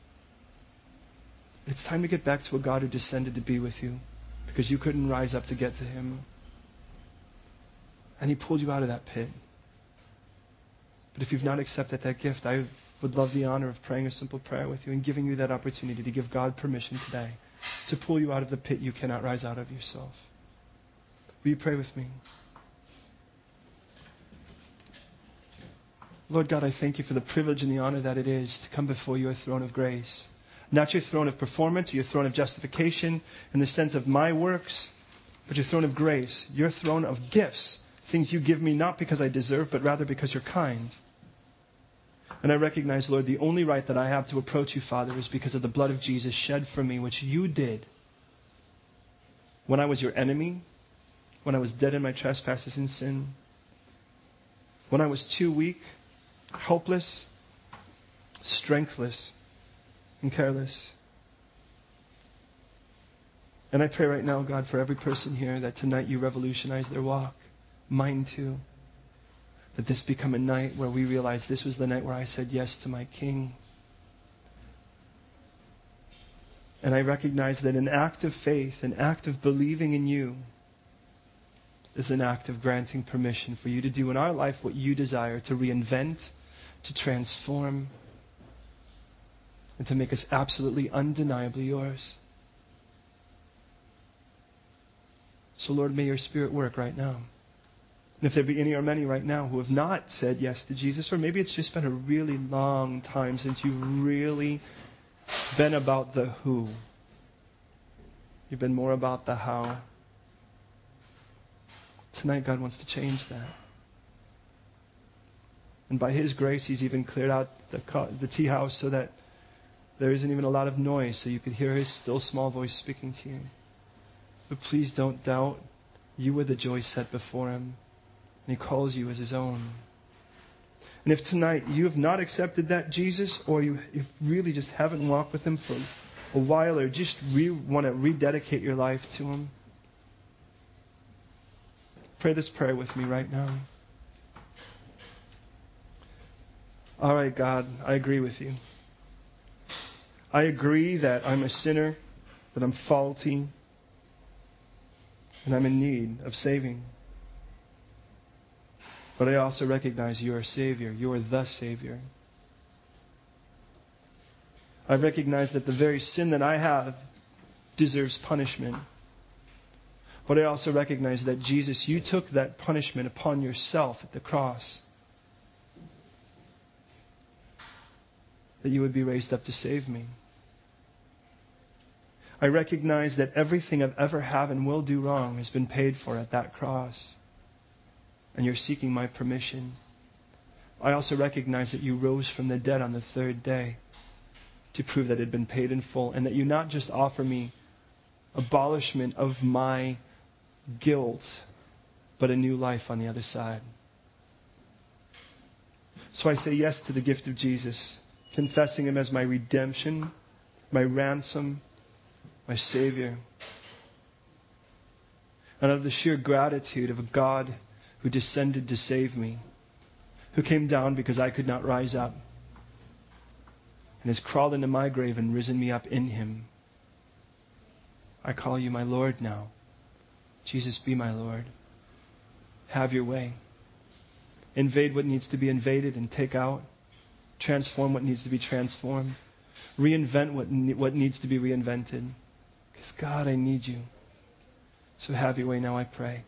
it's time to get back to a God who descended to be with you because you couldn't rise up to get to Him. And He pulled you out of that pit. But if you've not accepted that gift, I would love the honor of praying a simple prayer with you and giving you that opportunity to give God permission today to pull you out of the pit you cannot rise out of yourself. Will you pray with me? Lord God, I thank You for the privilege and the honor that it is to come before Your throne of grace. Not Your throne of performance or Your throne of justification in the sense of my works, but Your throne of grace, Your throne of gifts, things You give me not because I deserve, but rather because You're kind. And I recognize, Lord, the only right that I have to approach You, Father, is because of the blood of Jesus shed for me, which You did when I was Your enemy, when I was dead in my trespasses and sin, when I was too weak, helpless, strengthless, and careless. And I pray right now, God, for every person here that tonight You revolutionize their walk, mine too. That this become a night where we realize this was the night where I said yes to my King. And I recognize that an act of faith, an act of believing in You, is an act of granting permission for You to do in our life what You desire, to reinvent, to transform, and to make us absolutely undeniably Yours. So Lord, may Your Spirit work right now. And if there be any or many right now who have not said yes to Jesus, or maybe it's just been a really long time since you've really been about the who. You've been more about the how. Tonight God wants to change that. And by His grace, He's even cleared out the tea house so that there isn't even a lot of noise, so you could hear His still small voice speaking to you. But please don't doubt. You were the joy set before Him. And He calls you as His own. And if tonight you have not accepted that Jesus, or you really just haven't walked with Him for a while, or just want to rededicate your life to Him, pray this prayer with me right now. All right, God, I agree with You. I agree that I'm a sinner, that I'm faulty, and I'm in need of saving. But I also recognize You are a Savior. You are the Savior. I recognize that the very sin that I have deserves punishment. But I also recognize that Jesus, You took that punishment upon Yourself at the cross. That You would be raised up to save me. I recognize that everything I've ever have and will do wrong has been paid for at that cross. And You're seeking my permission. I also recognize that You rose from the dead on the third day to prove that it had been paid in full, and that You not just offer me abolishment of my guilt, but a new life on the other side. So I say yes to the gift of Jesus, confessing Him as my redemption, my ransom, my Savior. And out of the sheer gratitude of a God who descended to save me, who came down because I could not rise up, and has crawled into my grave and risen me up in Him, I call You my Lord now. Jesus, be my Lord. Have Your way. Invade what needs to be invaded and take out. Transform what needs to be transformed. Reinvent what needs to be reinvented. Because God, I need You. So have Your way now, I pray.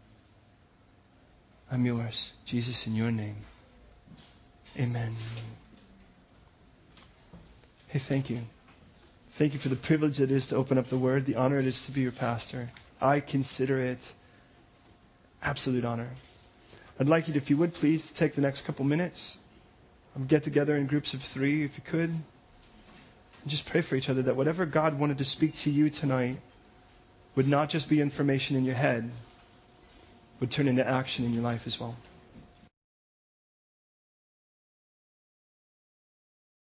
I'm Yours. Jesus, in Your name. Amen. Hey, thank you. Thank you for the privilege it is to open up the Word, the honor it is to be your pastor. I consider it absolute honor. I'd like you to, if you would please, take the next couple minutes, get together in groups of 3 if you could, and just pray for each other that whatever God wanted to speak to you tonight would not just be information in your head, would turn into action in your life as well.